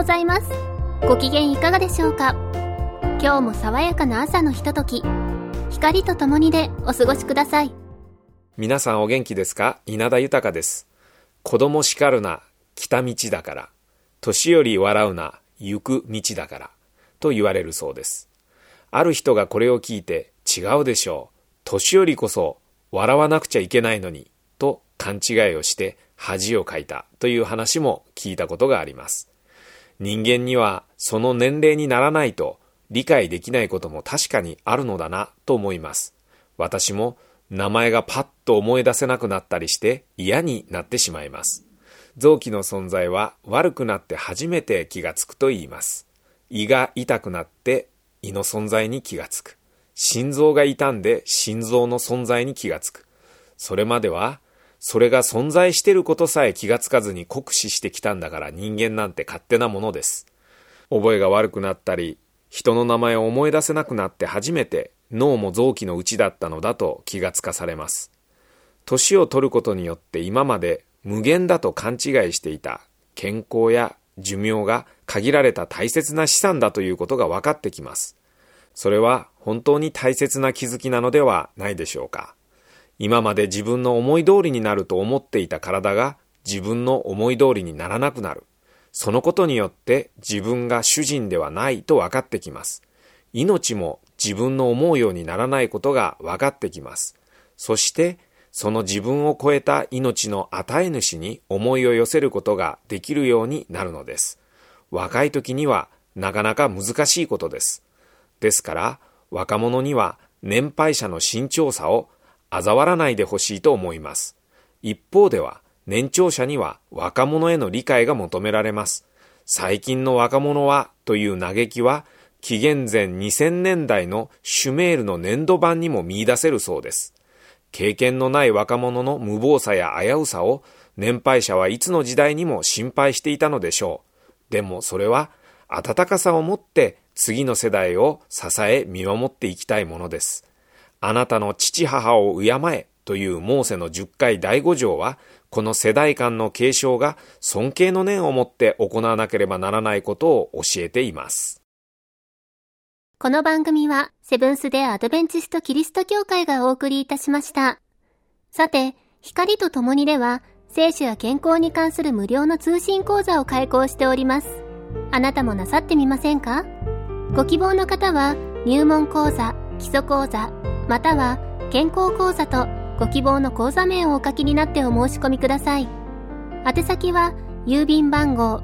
ございます。ご機嫌いかがでしょうか。今日も爽やかな朝のひととき、光とともにでお過ごしください。 皆さんお元気ですか？稲田豊です。子供叱るな、来た道だから。年寄り笑うな、行く道だから。と言われるそうです。ある人がこれを聞いて、違うでしょう。年寄りこそ笑わなくちゃいけないのに、と勘違いをして恥をかいたという話も聞いたことがあります。人間にはその年齢にならないと理解できないことも確かにあるのだなと思います。私も名前がパッと思い出せなくなったりして嫌になってしまいます。臓器の存在は悪くなって初めて気がつくと言います。胃が痛くなって胃の存在に気がつく。心臓が痛んで心臓の存在に気がつく。それまではそれが存在していることさえ気がつかずに酷使してきたんだから人間なんて勝手なものです。覚えが悪くなったり、人の名前を思い出せなくなって初めて脳も臓器のうちだったのだと気がつかされます。年を取ることによって今まで無限だと勘違いしていた健康や寿命が限られた大切な資産だということが分かってきます。それは本当に大切な気づきなのではないでしょうか。今まで自分の思い通りになると思っていた体が自分の思い通りにならなくなる。そのことによって自分が主人ではないと分かってきます。命も自分の思うようにならないことが分かってきます。そしてその自分を超えた命の与え主に思いを寄せることができるようになるのです。若い時にはなかなか難しいことです。ですから若者には年配者の慎重さを嘲わらないでほしいと思います。一方では年長者には若者への理解が求められます。最近の若者はという嘆きは紀元前2000年代のシュメールの粘土板にも見出せるそうです。経験のない若者の無謀さや危うさを年配者はいつの時代にも心配していたのでしょう。でもそれは温かさを持って次の世代を支え見守っていきたいものです。あなたの父母を敬えというモーセの10回第5条はこの世代間の継承が尊敬の念を持って行わなければならないことを教えています。 この番組はセブンス・デ・アドベンチスト・キリスト教会がお送りいたしました。さて、光とともにでは聖書や健康に関する無料の通信講座を開講しております。あなたもなさってみませんか？ご希望の方は入門講座、基礎講座、または健康講座とご希望の講座名をお書きになってお申し込みください。宛先は郵便番号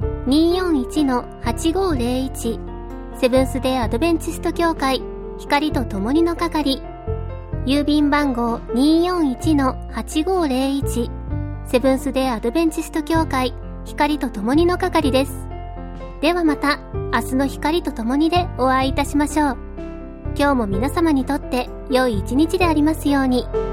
241-8501 セブンス・デ・アドベンチスト教会光とともにの係、郵便番号 241-8501 セブンス・デ・アドベンチスト教会光とともにの係です。ではまた明日の光とともにでお会いいたしましょう。今日も皆様にとって良い一日でありますように。